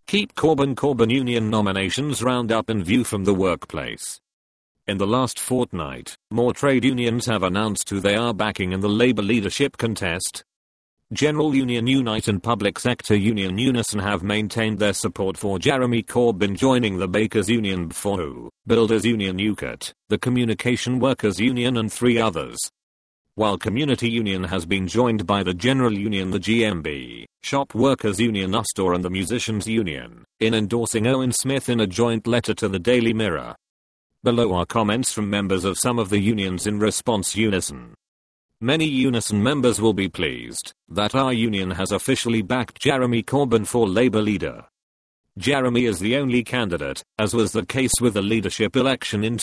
Keep Corbyn Union nominations roundup in view from the workplace. In the last fortnight, more trade unions have announced who they are backing in the Labour leadership contest. General Union Unite and Public Sector Union Unison have maintained their support for Jeremy Corbyn joining the Bakers Union BFO, Builders Union UCAT, the Communication Workers Union and 3 others. While Community Union has been joined by the General Union, the GMB, Shop Workers Union Usdaw and the Musicians Union, in endorsing Owen Smith in a joint letter to the Daily Mirror. Below are comments from members of some of the unions in response. Unison. Many Unison members will be pleased that our union has officially backed Jeremy Corbyn for Labour leader. Jeremy is the only candidate, as was the case with the leadership election in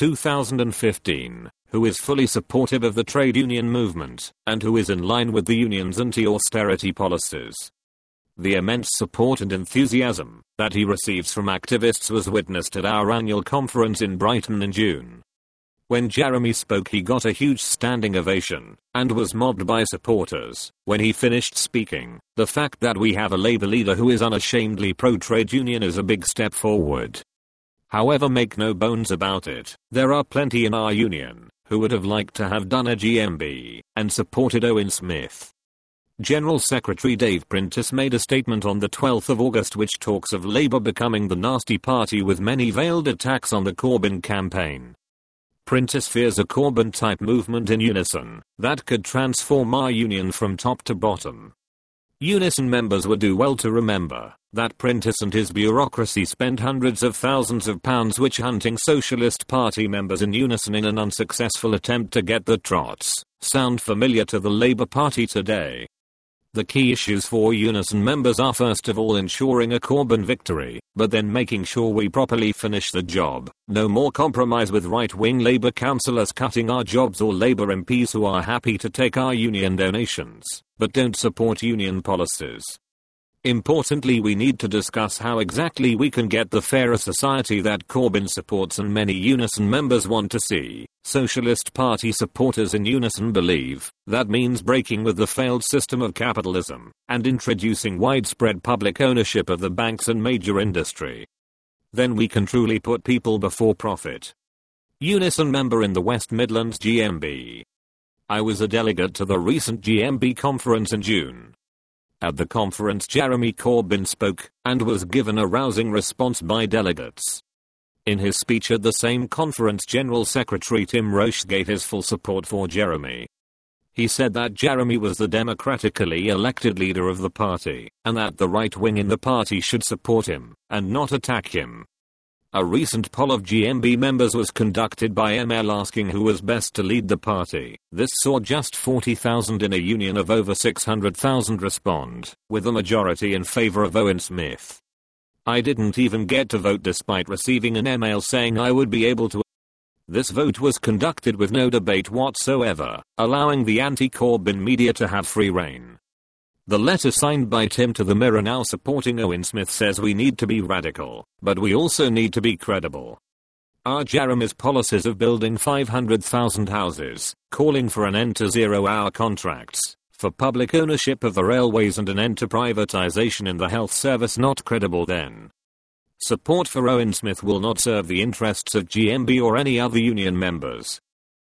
2015, who is fully supportive of the trade union movement, and who is in line with the union's anti-austerity policies. The immense support and enthusiasm that he receives from activists was witnessed at our annual conference in Brighton in June. When Jeremy spoke, he got a huge standing ovation, and was mobbed by supporters. When he finished speaking, the fact that we have a Labour leader who is unashamedly pro-trade union is a big step forward. However, make no bones about it, there are plenty in our union who would have liked to have done a GMB and supported Owen Smith. General Secretary Dave Prentis made a statement on the 12th of August which talks of Labour becoming the nasty party with many veiled attacks on the Corbyn campaign. Prentis fears a Corbyn-type movement in Unison that could transform our union from top to bottom. Unison members would do well to remember that Prentis and his bureaucracy spend hundreds of thousands of pounds witch hunting Socialist Party members in Unison in an unsuccessful attempt to get the trots. Sound familiar to the Labour Party today? The key issues for Unison members are first of all ensuring a Corbyn victory, but then making sure we properly finish the job. No more compromise with right-wing Labour councillors cutting our jobs or Labour MPs who are happy to take our union donations, but don't support union policies. Importantly, we need to discuss how exactly we can get the fairer society that Corbyn supports and many Unison members want to see. Socialist Party supporters in Unison believe that means breaking with the failed system of capitalism and introducing widespread public ownership of the banks and major industry. Then we can truly put people before profit. Unison member in the West Midlands GMB. I was a delegate to the recent GMB conference in June. At the conference, Jeremy Corbyn spoke and was given a rousing response by delegates. In his speech at the same conference, General Secretary Tim Roche gave his full support for Jeremy. He said that Jeremy was the democratically elected leader of the party, and that the right wing in the party should support him, and not attack him. A recent poll of GMB members was conducted by ML asking who was best to lead the party. This saw just 40,000 in a union of over 600,000 respond, with a majority in favor of Owen Smith. I didn't even get to vote despite receiving an email saying I would be able to. This vote was conducted with no debate whatsoever, allowing the anti-Corbyn media to have free rein. The letter signed by Tim to the Mirror now supporting Owen Smith says we need to be radical, but we also need to be credible. Our Jeremy's policies of building 500,000 houses, calling for an end to 0-hour contracts, for public ownership of the railways and an end to privatization in the health service not credible then. Support for Owen Smith will not serve the interests of GMB or any other union members.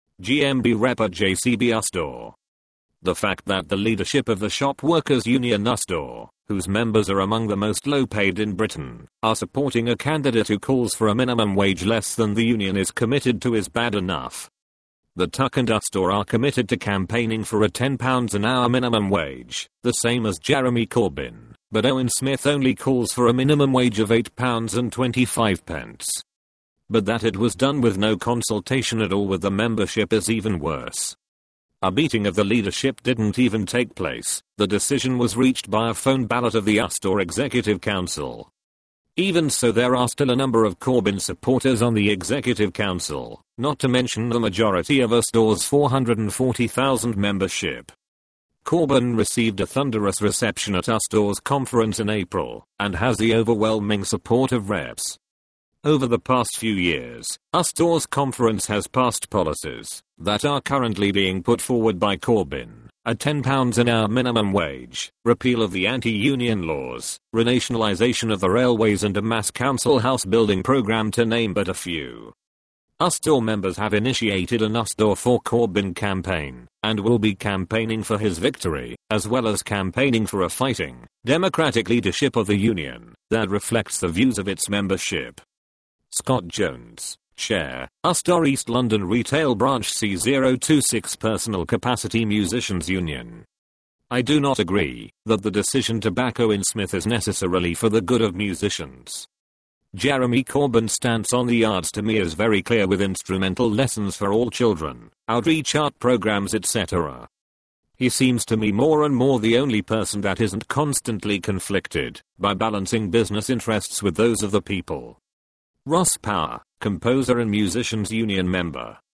GMB rep at JCB Usdaw. The fact that the leadership of the Shop Workers Union Usdaw, whose members are among the most low-paid in Britain, are supporting a candidate who calls for a minimum wage less than the union is committed to is bad enough. The Tuck and Usdaw are committed to campaigning for a £10 an hour minimum wage, the same as Jeremy Corbyn, but Owen Smith only calls for a minimum wage of £8.25. But that it was done with no consultation at all with the membership is even worse. A meeting of the leadership didn't even take place. The decision was reached by a phone ballot of the Usdaw Executive Council. Even so, there are still a number of Corbyn supporters on the Executive Council, not to mention the majority of Usdaw's 440,000 membership. Corbyn received a thunderous reception at Usdaw's conference in April, and has the overwhelming support of reps. Over the past few years, Usdaw's conference has passed policies that are currently being put forward by Corbyn, a £10 an hour minimum wage, repeal of the anti-union laws, renationalisation of the railways and a mass council house building programme to name but a few. USDOR members have initiated an USDOR for Corbyn campaign, and will be campaigning for his victory, as well as campaigning for a fighting, democratic leadership of the union, that reflects the views of its membership. Scott Jones, Chair, USDOR East London Retail Branch C026 Personal Capacity Musicians Union. I do not agree that the decision to back Owen Smith is necessarily for the good of musicians. Jeremy Corbyn's stance on the arts to me is very clear, with instrumental lessons for all children, outreach art programs etc. He seems to me more and more the only person that isn't constantly conflicted by balancing business interests with those of the people. Ross Power, composer and musicians union member.